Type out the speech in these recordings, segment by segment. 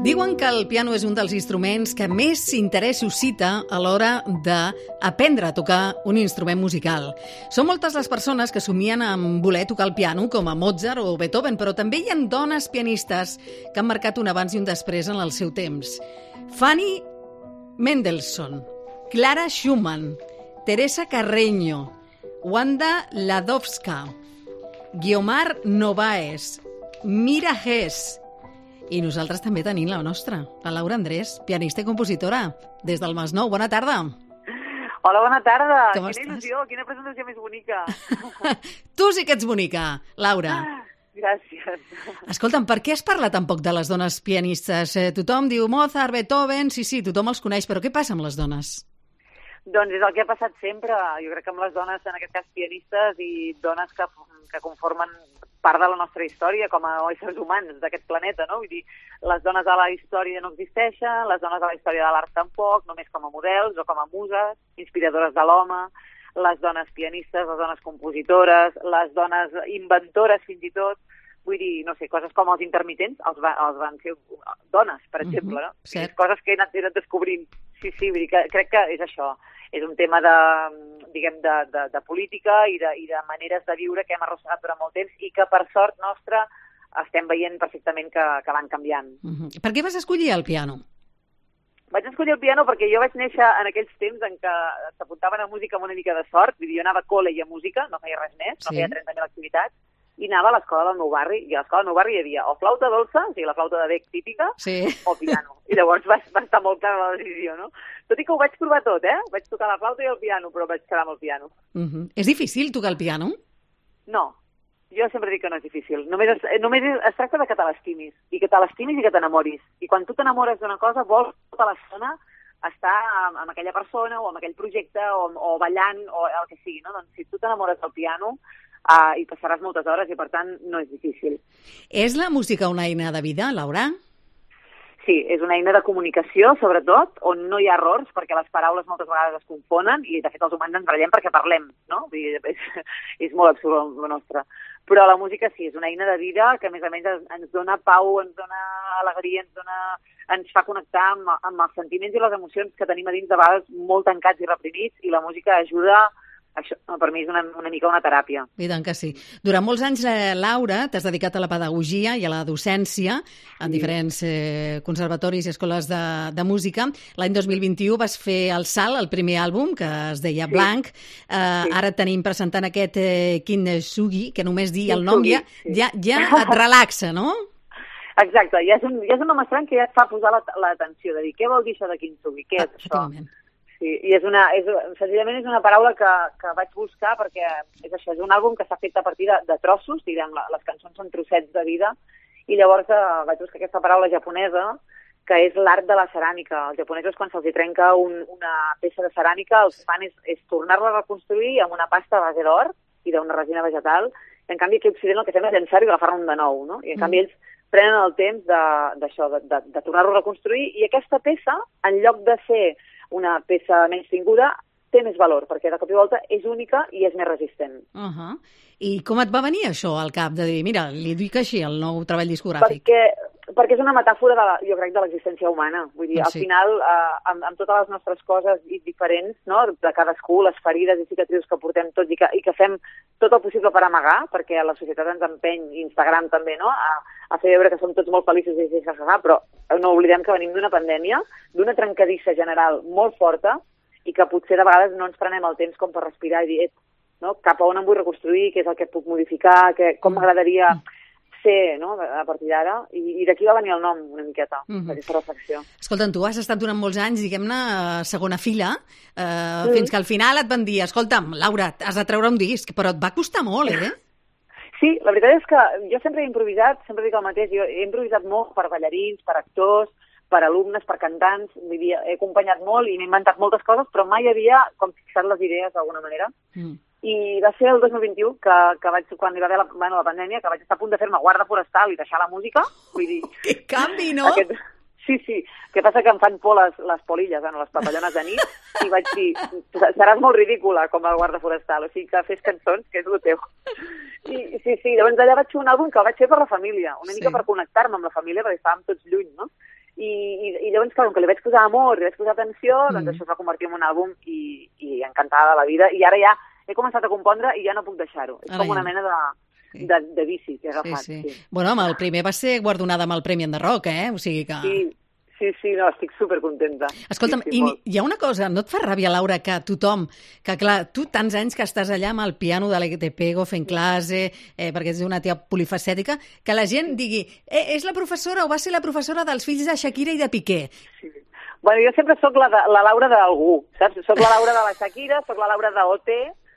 Diuen que el piano és un dels instruments que més interès suscita a l'hora d'aprendre a tocar un instrument musical. Són moltes les persones que somien amb voler tocar el piano, com a Mozart o Beethoven, però també hi ha dones pianistes que han marcat un abans i un després en el seu temps. Fanny Mendelssohn, Clara Schumann, Teresa Carreño, Wanda Ladowska, Guiomar Novaes, Mira Hess. I nosaltres també tenim la nostra, la Laura Andrés, pianista i compositora, des del Masnou. Bona tarda. Hola, bona tarda. Com quina estàs? Il·lusió, quina presentació més bonica. Tu sí que ets bonica, Laura. Gràcies. Escolta'm, per què es parla tan poc de les dones pianistes? Tothom diu Mozart, Beethoven, sí, tothom els coneix, però què passa amb les dones? Doncs és el que ha passat sempre. Jo crec que amb les dones, en aquest cas pianistes, i dones que conformen part de la nostra història com a éssers humans d'aquest planeta, no? Vull dir, les dones a la història no existeixen, les dones a la història de l'art tampoc, només com a models o com a muses, inspiradores de l'home, les dones pianistes, les dones compositores, les dones inventores fins i tot. Vull dir, no sé, coses com els intermitents els van ser dones, per exemple, no? Cert. Coses que he anat descobrint. Sí, vull dir que crec que és això. És un tema de, diguem, de política i de maneres de viure que hem arrossegat durant molt temps i que, per sort nostra, estem veient perfectament que van canviant. Per què vas escollir el piano? Vaig escollir el piano perquè jo vaig néixer en aquells temps en què s'apuntaven a música amb una mica de sort. Vull dir, jo anava a col·le i a música, no feia res més, no feia 30.000 activitats, i anava a l'escola del meu barri, i a l'escola del meu barri hi havia o flauta dolça, o sigui, la flauta de bec típica, o piano. I llavors va estar molt clara la decisió, no? Tot i que ho vaig provar tot, Vaig tocar la flauta i el piano, però vaig quedar amb el piano. És difícil tocar el piano? No, jo sempre dic que no és difícil. Només es tracta de que te l'estimis, i que te l'estimis i que t'enamoris. I quan tu t'enamores d'una cosa, vols tota l'estona estar amb aquella persona o amb aquell projecte o ballant o el que sigui, no? Doncs si tu t'enamores del piano, hi passaràs moltes hores i, per tant, no és difícil. És la música una eina de vida, Laura? Sí, és una eina de comunicació, sobretot, on no hi ha errors, perquè les paraules moltes vegades es confonen i, de fet, els humans ens barallem perquè parlem, no? Vull dir, és molt absurd el nostre. Però la música sí, és una eina de vida que, a més a més, ens dona pau, ens dona alegria, ens fa connectar amb els sentiments i les emocions que tenim a dins, de vegades molt tancats i reprimits, i la música ajuda. Això, per mi, és una mica una teràpia. I tant que sí. Durant molts anys, Laura, t'has dedicat a la pedagogia i a la docència en diferents conservatoris i escoles de música. L'any 2021 vas fer el Salt, el primer àlbum, que es deia Blanc. Ara tenim presentant aquest Kintsugi, que només dir el nom ja et relaxa, no? Exacte, ja és un nom estrany que ja et fa posar l'atenció, de dir, què vol dir això de Kintsugi? Què és això? Sí, i senzillament és una paraula que vaig buscar perquè és això, és un àlbum que s'ha fet a partir de trossos, diguem, les cançons són trossets de vida, i llavors vaig buscar aquesta paraula japonesa, que és l'art de la ceràmica. Els japonesos, quan se'ls trenca una peça de ceràmica, el que fan és tornar-la a reconstruir amb una pasta a base d'or i d'una resina vegetal, i en canvi aquí a Occident el que fem és llançar-ho i agafar-lo de nou, no? I en canvi ells prenen el temps de tornar-lo a reconstruir, i aquesta peça, en lloc de ser una peça menys tinguda, té més valor, perquè de cop i volta és única i és més resistent. I com et va venir això al cap, de dir, mira, li dic així, el nou treball discogràfic? Perquè és una metàfora, jo crec, de l'existència humana. Vull dir, al final, amb totes les nostres coses diferents, no?, de cadascú, les ferides i cicatrius que portem tots i que fem tot el possible per amagar, perquè la societat ens empeny, i Instagram també, no?, a fer veure que som tots molt feliços i però no oblidem que venim d'una pandèmia, d'una trencadissa general molt forta, i que potser de vegades no ens prenem el temps com per respirar i dir, no?, cap a on em vull reconstruir, què és el que puc modificar, com m'agradaria ser, no?, a partir d'ara, i d'aquí va venir el nom una miqueta, d'aquesta reflexió. Escolta'm, tu has estat durant molts anys, diguem-ne, a segona fila, fins que al final et van dir, escolta'm, Laura, has de treure un disc, però et va costar molt, Sí, la veritat és que jo sempre he improvisat, sempre dic el mateix, jo he improvisat molt per ballarins, per actors, per alumnes, per cantants, he acompanyat molt i m'he inventat moltes coses, però mai havia com fixat les idees d'alguna manera. I va ser el 2021 que vaig, quan hi va haver la pandèmia, que vaig estar a punt de fer-me guarda forestal i deixar la música. Vull dir, que canvi, no? Sí. Que passa que em fan por les polilles, les papallones de nit, i vaig dir, seràs molt ridícula com el guarda forestal, o sigui que fes cançons, que és el teu. I sí, llavors d'allà vaig fer un àlbum que el vaig fer per la família, una mica per connectar-me amb la família, perquè estàvem tots lluny, no? I llavors, clar, com que li vaig posar amor, li vaig posar atenció, doncs això es va convertir en un àlbum i encantada de la vida. I ara ja he començat a compondre i ja no puc deixar-ho. És com una mena de vici que he agafat. Sí. Bueno, amb el primer va ser guardonada amb el Premi Enderroc, O sigui que... Sí, no, estic supercontenta. Escolta'm, i hi ha una cosa, no et fa ràbia, Laura, que tothom, que clar, tu tants anys que estàs allà amb el piano de l'Etepego fent classe, perquè ets una tia polifacètica, que la gent digui, és la professora o va ser la professora dels fills de Shakira i de Piqué? Sí. Bueno, jo sempre sóc la Laura d'algú, saps? Sóc la Laura de la Shakira, sóc la Laura d'OT,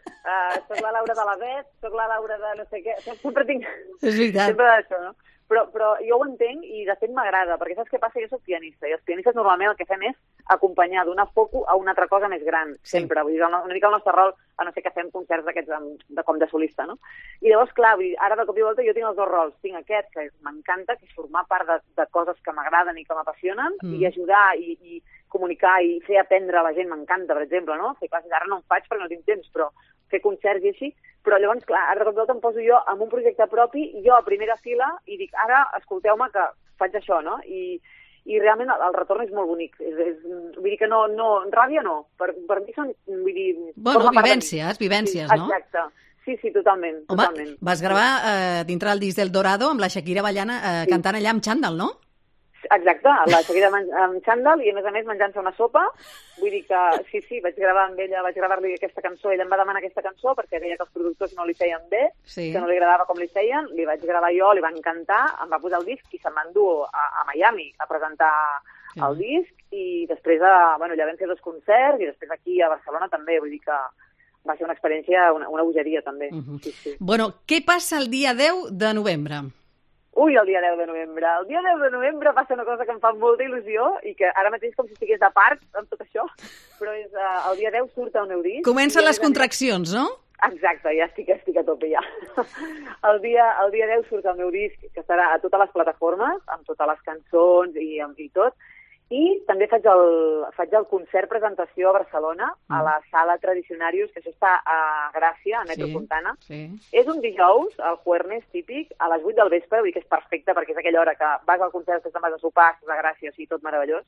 sóc la Laura de la Bet, sóc la Laura de no sé què, sempre tinc... És veritat. Sempre d'això, no? Però jo ho entenc i de fet m'agrada, perquè saps què passa? Jo soc pianista i els pianistes normalment el que fem és acompanyar d'una foco a una altra cosa més gran, sempre. Vull dir, una mica el nostre rol, a no ser que fem concerts d'aquests com de solista, no? I llavors, clar, ara de cop i volta jo tinc els dos rols. Tinc aquest, que m'encanta, que és formar part de coses que m'agraden i que m'apassionen, i ajudar i comunicar i fer aprendre a la gent m'encanta, per exemple, no? Fer classes ara no en faig perquè no tinc temps, però fer concerts i així, però llavors, clar, ara de cop i volta em poso jo amb un projecte propi, jo a primera fila, i dic, ara, escolteu-me que faig això, no? I realment el retorn és molt bonic. Vull dir que no, ràbia no. Per mi són, vull dir... Bueno, vivències, no? Exacte. Sí, totalment. Home, vas gravar dintre del disc del Dorado amb la Shakira ballant, cantant allà amb xandall, no? Exacte, la Shakira amb xandall i a més menjant-se una sopa. Vull dir que sí, vaig gravar amb ella, vaig gravar-li aquesta cançó, ella em va demanar aquesta cançó perquè deia que els productors no li feien bé, que no li agradava com li feien, li vaig gravar jo, li va encantar, em va posar el disc i se'n va endur a Miami a presentar el disc i després, ja vam fer 2 concerts i després aquí a Barcelona també, vull dir que va ser una experiència, una bogeria també. Sí. Bueno, què passa el dia 10 de novembre? Ui, el dia 10 de novembre. El dia 10 de novembre passa una cosa que em fa molta il·lusió i que ara mateix com si estigués de part amb tot això, però és el dia 10 surt el meu disc. Comencen les contraccions, no? Exacte, ja estic a tope ja. El dia 10 surt el meu disc, que estarà a totes les plataformes, amb totes les cançons i tot, i també faig el concert presentació a Barcelona, a la Sala Tradicionarius, que això està a Gràcia, a Metro Fontana. Sí. És un dijous, el jueves típic, a les 8 del vespre, vull dir que és perfecte, perquè és aquella hora que vas al concert, després te'n vas a sopar, estàs a Gràcia, o sigui, tot meravellós.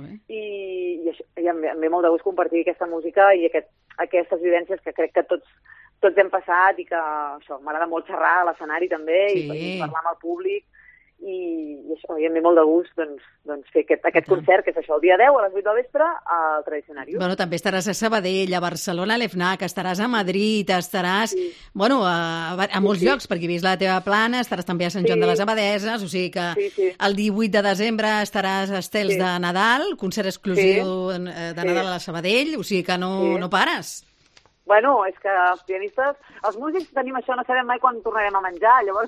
I em ve molt de gust compartir aquesta música i aquestes vivències que crec que tots hem passat i que això m'agrada molt xerrar a l'escenari també i parlar amb el públic. I això, em ve molt de gust doncs fer aquest concert, que és això, el dia 10 a les 8 del vespre al Tradicionarius. Bueno, també estaràs a Sabadell, a Barcelona, a l'FNAC, estaràs a Madrid, estaràs a molts llocs, perquè he vist la teva plana, estaràs també a Sant Joan de les Abadeses, o sigui que el 18 de desembre estaràs a Estels de Nadal, concert exclusiu de Nadal a la Sabadell, o sigui que no pares. Bueno, és que els pianistes, els músics tenim això, no sabem mai quan tornarem a menjar, llavors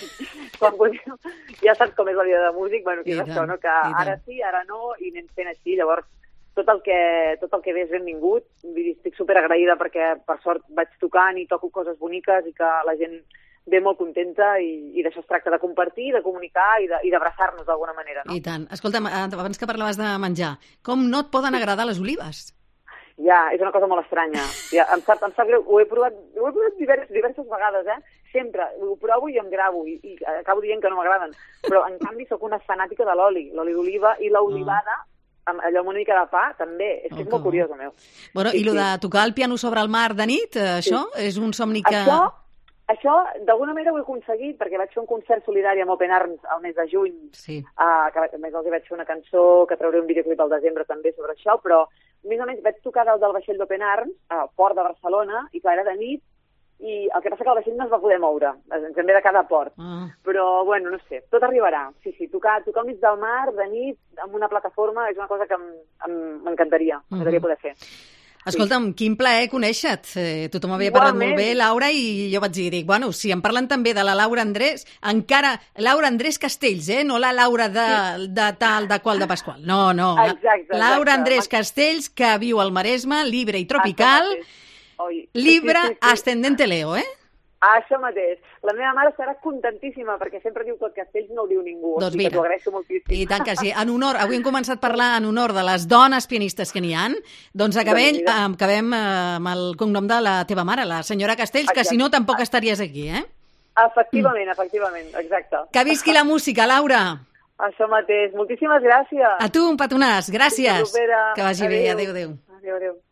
ja saps com és la vida de músic, bueno, que és això, no? Que ara sí, ara no, i anem fent així, llavors tot el que ve és benvingut, estic superagraïda perquè per sort vaig tocant i toco coses boniques i que la gent ve molt contenta i d'això es tracta, de compartir, de comunicar i d'abraçar-nos d'alguna manera, no? I tant. Escolta'm, abans que parlaves de menjar, com no et poden agradar les olives? Ja, és una cosa molt estranya. Ja, em sap greu, ho he provat diverses vegades, sempre. Ho provo i em gravo i acabo dient que no m'agraden. Però, en canvi, sóc una fanàtica de l'oli d'oliva i l'olivada, allò amb una mica de pa, també. És que és molt curiós, el meu. Bueno, i el de tocar el piano sobre el mar de nit, això és un somni que... Això, d'alguna manera ho he aconseguit, perquè vaig fer un concert solidari amb Open Arms al mes de juny, que a més els vaig fer una cançó, que trauré un videoclip al desembre també sobre això, però més o menys vaig tocar dalt del vaixell d'Open Arms, a port de Barcelona, i clar, era de nit, i el que passa que el vaixell no es va poder moure, ens en ve de cada port. Però, bueno, no sé, tot arribarà. Sí, tocar al mig del mar, de nit, amb una plataforma, és una cosa que m'encantaria poder fer. Escolta'm, quin plaer conèixer-te. Tothom havia parlat molt bé, Laura, i jo vaig dir, bueno, si em parlen també de la Laura Andrés, encara Laura Andrés Castells, no la Laura de tal, de qual, de Pasqual. No. Exacte, Laura Andrés Castells, que viu al Maresme, libre i tropical, Libra ascendente Leo, Això mateix. La meva mare estarà contentíssima perquè sempre diu que el Castells no el diu ningú. Doncs mira, t'ho agraeixo moltíssim. I tant que sí. En honor, avui hem començat a parlar en honor de les dones pianistes que n'hi ha, doncs acabem amb el cognom de la teva mare, la senyora Castells, que si no tampoc estaries aquí, Efectivament, exacte. Que visqui la música, Laura! Això mateix. Moltíssimes gràcies. A tu, un petonàs. Gràcies. Fins la propera. Que vagi bé. Adéu, adéu. Adéu, adéu.